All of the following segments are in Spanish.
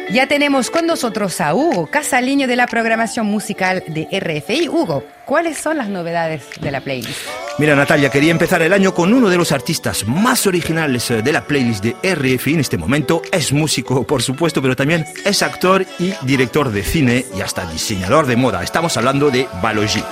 Ya tenemos con nosotros a Hugo Casaliño de la programación musical de RFI. Hugo, ¿cuáles son las novedades de la playlist? Mira, Natalia, quería empezar el año con uno de los artistas más originales de la playlist de RFI en este momento. Es músico, por supuesto, pero también es actor y director de cine y hasta diseñador de moda. Estamos hablando de Balogi.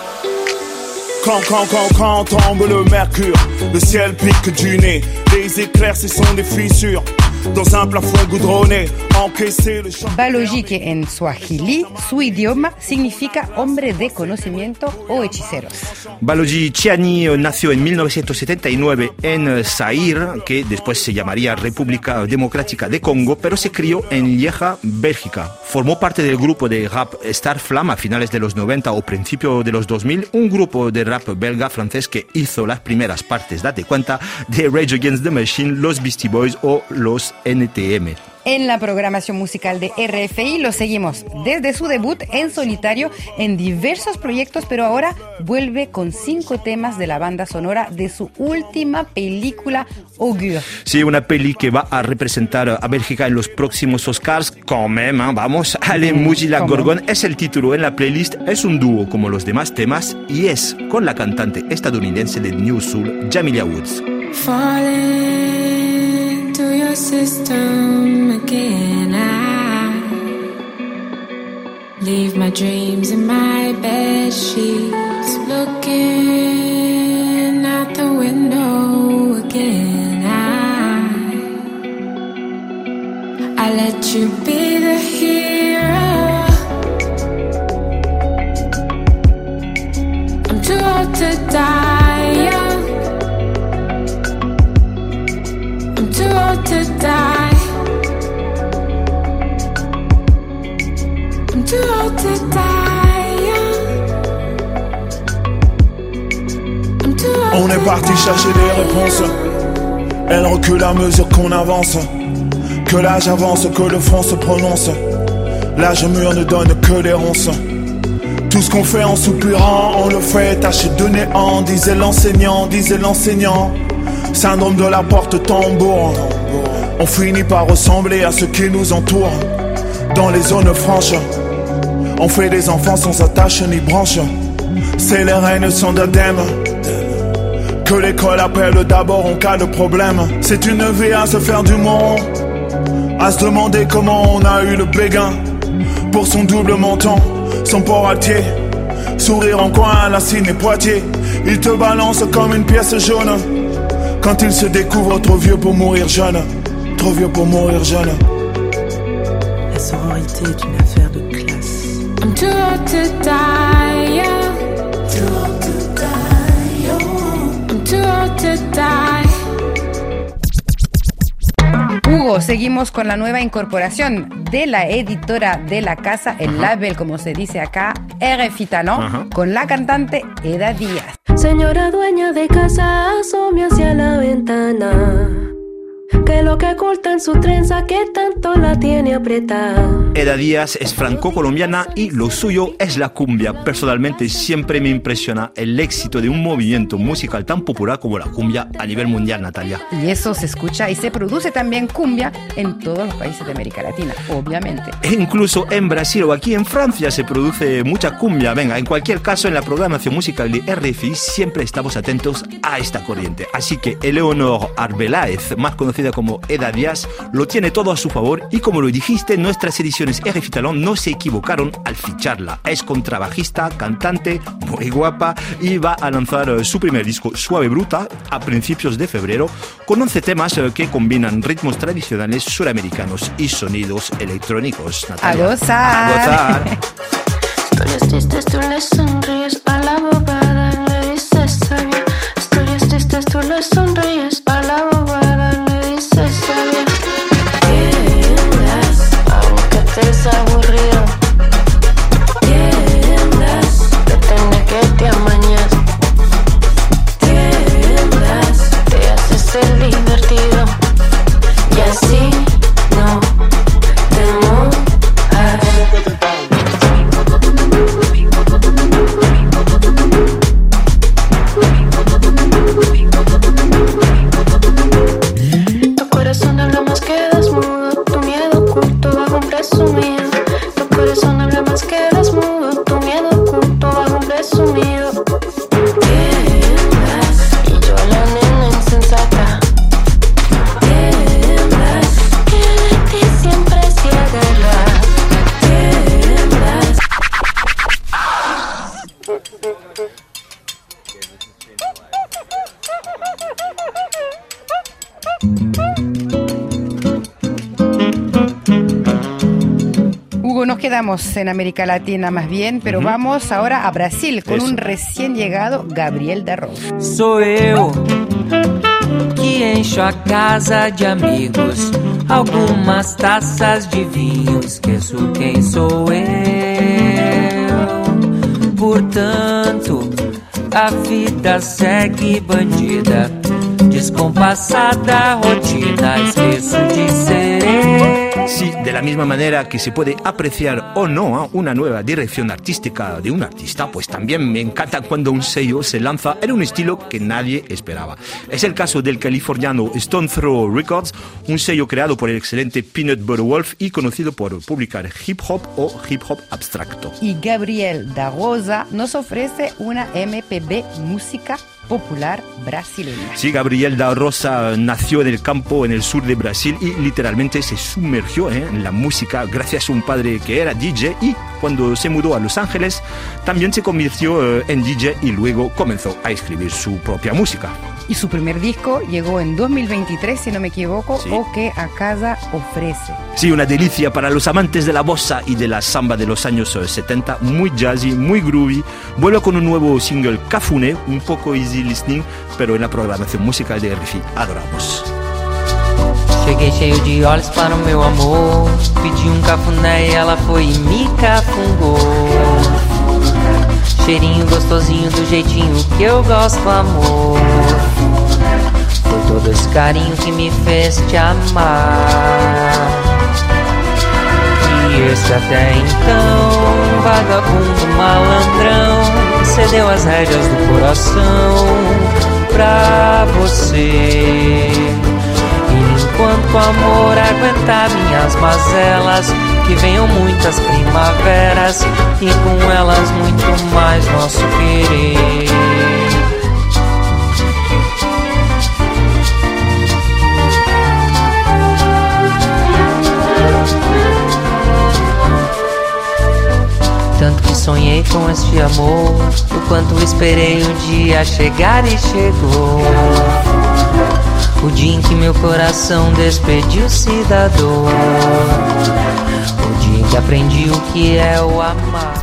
Quand tombe le mercure, le ciel pique du nez, les éclairs ce sont des fissures. Dans un plafond goudronné, encaissé le chant. Balogi, que en Swahili, su idioma, significa hombre de conocimiento o hechiceros. Balogi Chiani nació en 1979 en Zaire, que después se llamaría República Democrática de Congo, pero se crió en Lieja, Bélgica. Formó parte del grupo de rap Star Flam a finales de los 90 o principios de los 2000, un grupo de rap belga francés que hizo las primeras partes, date cuenta, de Rage Against the Machine, los Beastie Boys o los NTM. En la programación musical de RFI lo seguimos desde su debut en solitario en diversos proyectos, pero ahora vuelve con 5 temas de la banda sonora de su última película, Augure. Sí, una peli que va a representar a Bélgica en los próximos Oscars. Quand même, ¿eh? Vamos, Allez Mouji la Gorgone es el título en la playlist, es un dúo como los demás temas y es con la cantante estadounidense de New Soul, Jamilia Woods. To your system again, I leave my dreams in my bed sheets, looking out the window again. I let you be the hero. I'm too old to die young. Too old to die. I'm too old to die young. I'm too old. On est parti chercher des réponses. Elle recule à mesure qu'on avance. Que l'âge avance, que le front se prononce. L'âge mûr ne donne que des ronces. Tout ce qu'on fait en soupirant, on le fait taché de néant, disait l'enseignant, disait l'enseignant. Syndrome de la porte tambour. On finit par ressembler à ceux qui nous entourent. Dans les zones franches, on fait des enfants sans attache ni branche. C'est les reines sans d'adème que l'école appelle d'abord en cas de problème. C'est une vie à se faire du moron, à se demander comment on a eu le béguin. Pour son double menton, son port à pied, sourire en coin à la Cine et Poitiers. Il te balance comme une pièce jaune quand il se découvre trop vieux pour mourir jeune. Trop vieux pour mourir jeune. La sororité est une affaire de classe. I'm too old to die young. Too old to die young. I'm too old to die. Hugo, seguimos con la nueva incorporación de la editora de la casa, el label, como se dice acá, RFI Talent, con la cantante Eda Díaz. Señora dueña de casa, asome hacia la ventana, que lo que oculta en su trenza que tanto la tiene apretada. Eda Díaz es franco-colombiana y lo suyo es la cumbia. Personalmente siempre me impresiona el éxito de un movimiento musical tan popular como la cumbia a nivel mundial, Natalia. Y eso se escucha y se produce también cumbia en todos los países de América Latina, obviamente. E incluso en Brasil o aquí en Francia se produce mucha cumbia. Venga, en cualquier caso, en la programación musical de RFI siempre estamos atentos a esta corriente. Así que Eleonor Arbeláez, más conocida como Eda Díaz, lo tiene todo a su favor y como lo dijiste, nuestras ediciones RFI Talent no se equivocaron al ficharla. Es contrabajista, cantante, muy guapa y va a lanzar su primer disco Suave Bruta a principios de febrero con 11 temas que combinan ritmos tradicionales suramericanos y sonidos electrónicos. Natalia, ¡A gozar! Tú les tristes, tú les sonríes, a la bobada le dices está bien. Historias tristes, tú les sonríes, a la bobada le dices está bien. Tiendas, aunque estés aburrido. Tiendas, pretende que te amañas. Tiendas, te haces el divertido. Y así no te mojas. Hugo, nos quedamos en América Latina más bien, pero vamos ahora a Brasil con un recién llegado Gabriel da Rosa. Sou eu que encho a casa de amigos, algumas taças de vinho, esqueço quem sou eu. Portanto, a vida segue bandida, descompassada rotina, esqueço de ser eu. Sí, de la misma manera que se puede apreciar o no una nueva dirección artística de un artista, pues también me encanta cuando un sello se lanza en un estilo que nadie esperaba. Es el caso del californiano Stone Throw Records, un sello creado por el excelente Peanut Butter Wolf y conocido por publicar hip hop o hip hop abstracto. Y Gabriel da Rosa nos ofrece una MPB, música popular brasileña. Sí, Gabriel da Rosa nació en el campo en el sur de Brasil y literalmente se sumergió en la música gracias a un padre que era DJ, y cuando se mudó a Los Ángeles también se convirtió en DJ y luego comenzó a escribir su propia música. Y su primer disco llegó en 2023, si no me equivoco, sí. O que a casa ofrece. Sí, una delicia para los amantes de la bossa y de la samba de los años 70, muy jazzy, muy groovy. Vuelve con un nuevo single, Cafuné, un poco easy listening, pero en la programación musical de RFI adoramos. Cheguei cheio de olhos para o meu amor, pedi cafuné e ela foi e me cafungou. Cheirinho gostosinho do jeitinho que eu gosto, amor. Foi todo esse carinho que me fez te amar. E esse até então, vagabundo malandrão, cedeu as rédeas do coração pra você. E enquanto o amor aguentar minhas mazelas, que venham muitas primaveras e com elas muito mais nosso querer. Tanto que sonhei com este amor, o quanto esperei o dia chegar e chegou. O dia em que meu coração despediu-se da dor, o dia em que aprendi o que é o amar.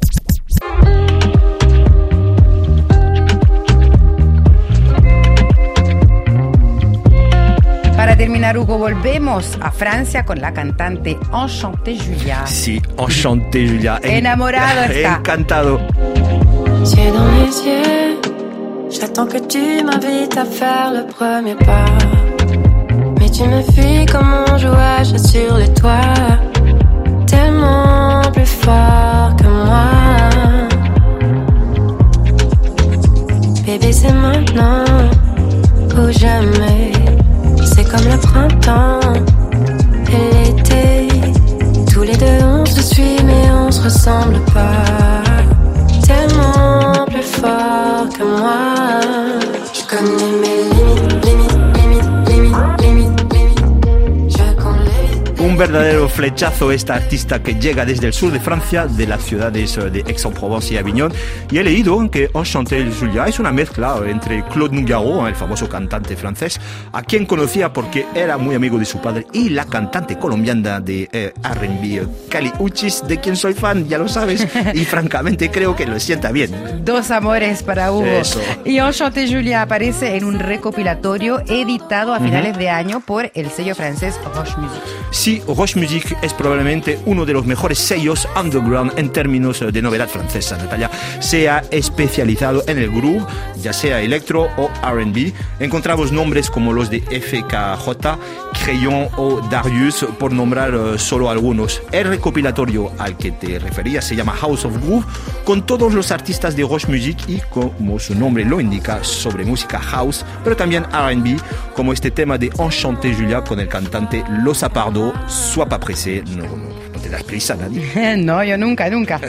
Para terminar, Hugo, volvemos a Francia con la cantante Enchanté Julia. Sí, Enchanté Julia. Enamorado está. Encantado. Yeux dans les yeux, j'attends que tu m'invites à faire le premier pas. Mais tu me fuis comme un jouage sur les toits, tellement plus fort que moi. Bébé, c'est maintenant ou jamais. C'est comme le printemps et l'été. Tous les deux on se suit mais on se ressemble pas. Tellement plus fort que moi. Je connais mes limites. Je connais. Un verdadero flechazo esta artista que llega desde el sur de Francia, de las ciudades de Aix-en-Provence y Avignon. Y he leído que Enchanté Julia es una mezcla entre Claude Nougaro, el famoso cantante francés, a quien conocía porque era muy amigo de su padre, y la cantante colombiana de R&B, Kali Uchis, de quien soy fan, ya lo sabes, y francamente creo que lo sienta bien. Dos amores para Hugo. Eso. Y Enchanté Julia aparece en un recopilatorio editado a finales de año por el sello francés Roche Music. Sí, Roche Music es probablemente uno de los mejores sellos underground en términos de novedad francesa. Natalia se ha especializado en el groove, ya sea electro o R&B. Encontramos nombres como los de FKJ, Crayon o Darius, por nombrar solo algunos. El recopilatorio al que te referías se llama House of Groove, con todos los artistas de Roche Music y, como su nombre lo indica, sobre música house, pero también R&B, como este tema de Enchanté Julia con el cantante Losa Pardo. Sois pas pressé, no te das prisa, nadie. No, yo nunca.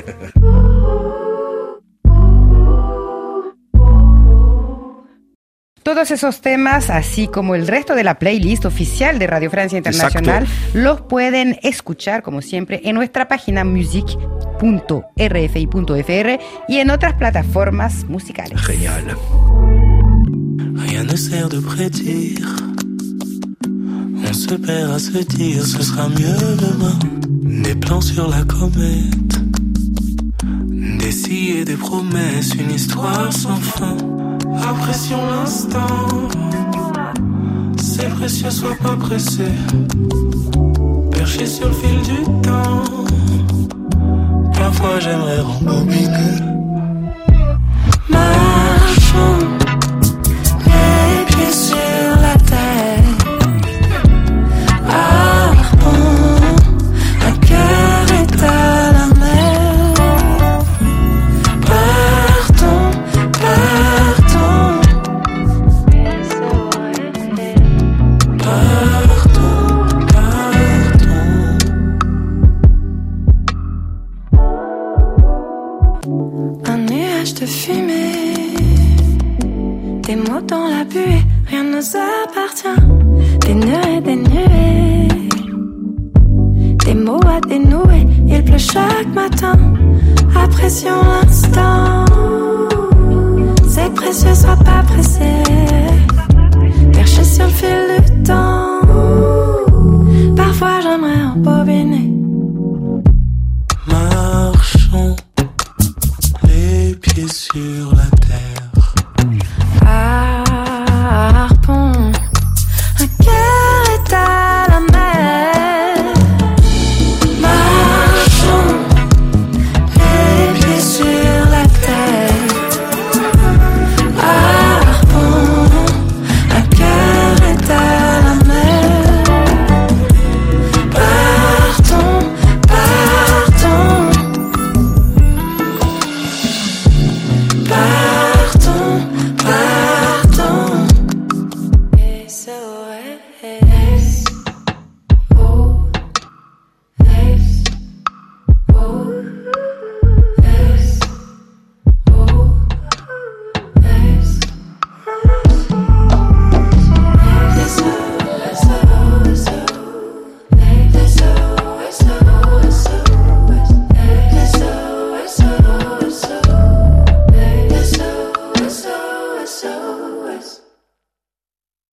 Todos esos temas, así como el resto de la playlist oficial de Radio Francia Internacional, los pueden escuchar, como siempre, en nuestra página music.fr. www.rfi.fr y en otras plataformas musicales. Genial. Rien ne sert de prédire. On se perd à se dire ce sera mieux demain. Des plans sur la comète, des si et des promesses, une histoire sans fin. Apprécions l'instant, c'est précieux, sois pas pressé. Perché sur le fil du temps, parfois j'aimerais rembobiner. Marchons, les pieds sur la terre. Harpon, un cœur est à la mer. Partons, partons. Partons, partons. Un nuage de fumée, des mots dans la buée, rien ne nous appartient. Des nœuds et des nuées, des mots à dénouer, il pleut chaque matin. Apprécions l'instant, c'est précieux, sois pas pressé. Perché sur le fil du temps, parfois j'aimerais embobiner. Marchons, les pieds sur la terre. Harpon, un cœur est à la mer. Marchons, les pieds sur la terre. Harpon, un cœur est à la mer. Partons, partons. Partons.